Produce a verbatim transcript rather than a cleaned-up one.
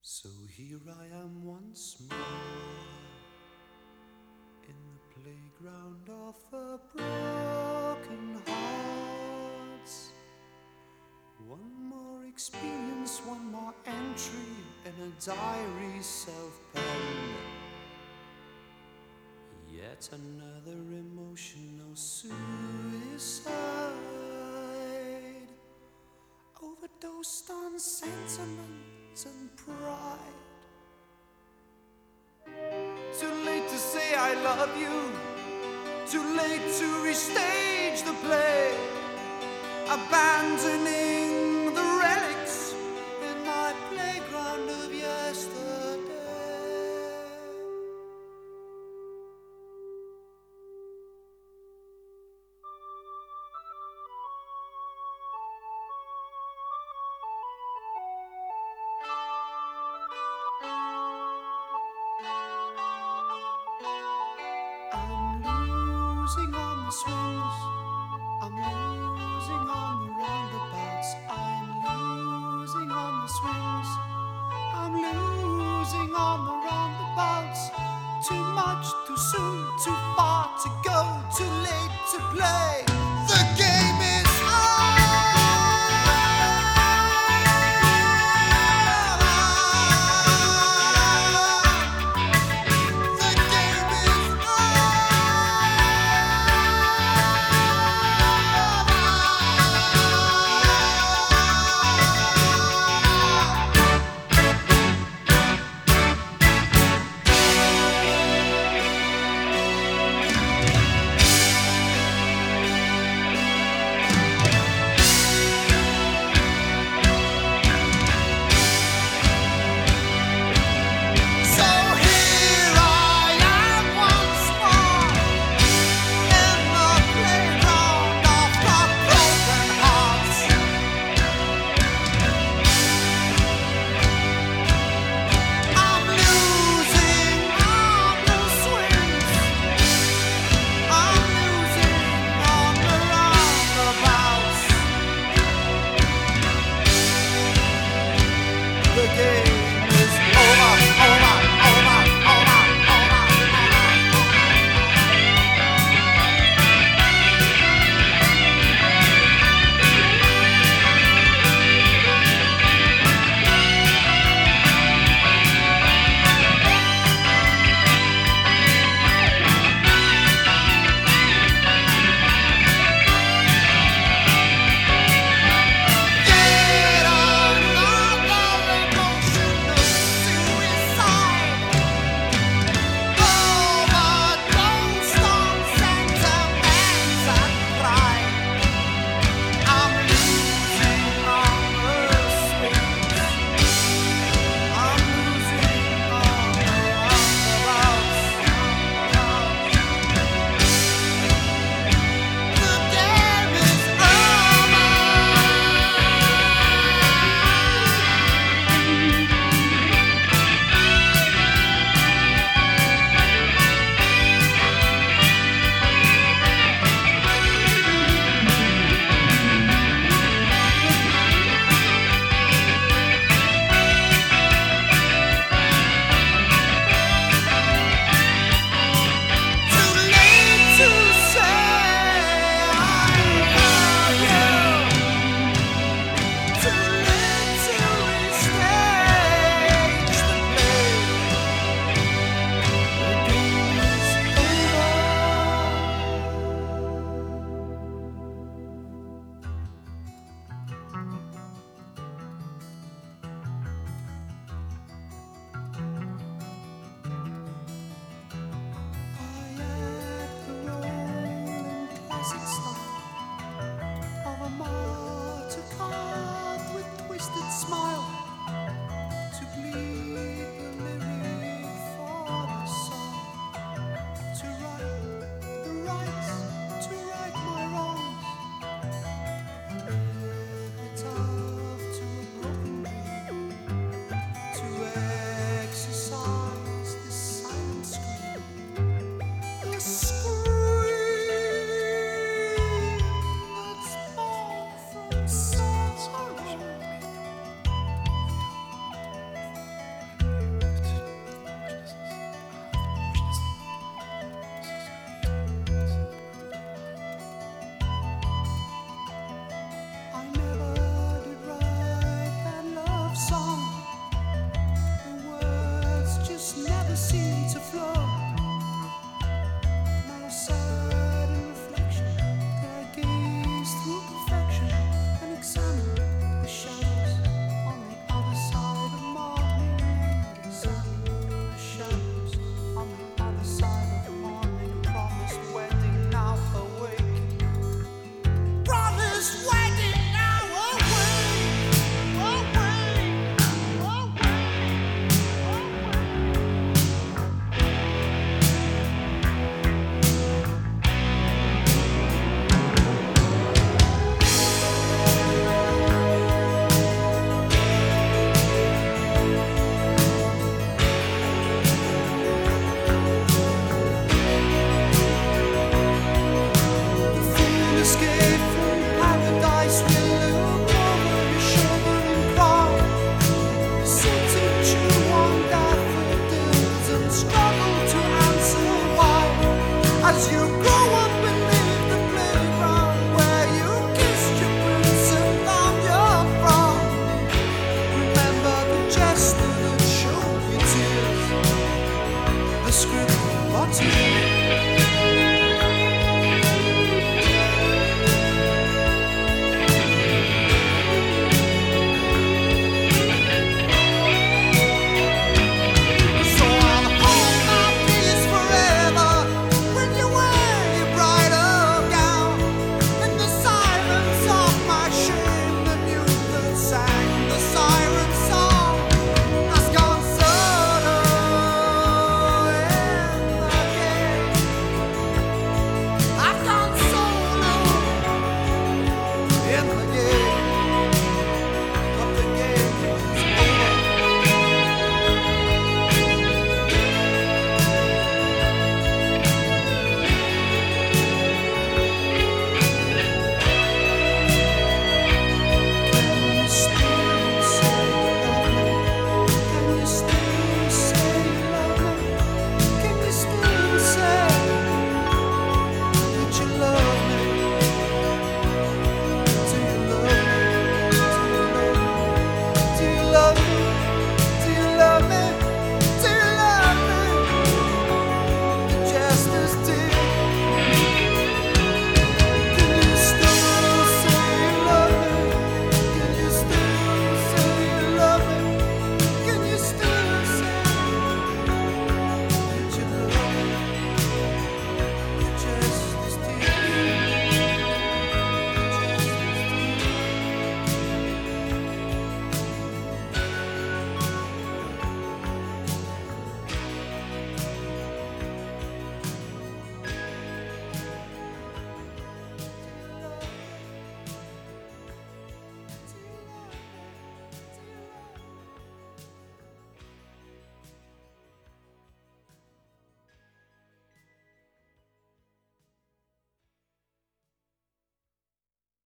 So here I am once more in the playground of the broken hearts. One more experience, one more entry in a diary self-penned. Yet another emotional suicide, overdosed on sentiment and pride. Too late to say I love you, too late to restage the play, abandoning the relics in my playground of yesterday. I'm losing on the swings, I'm losing on the roundabouts, I'm losing on the swings, I'm losing on the roundabouts. Too much, too soon, too far to go, too late to play. The game is on. The game is What's meaning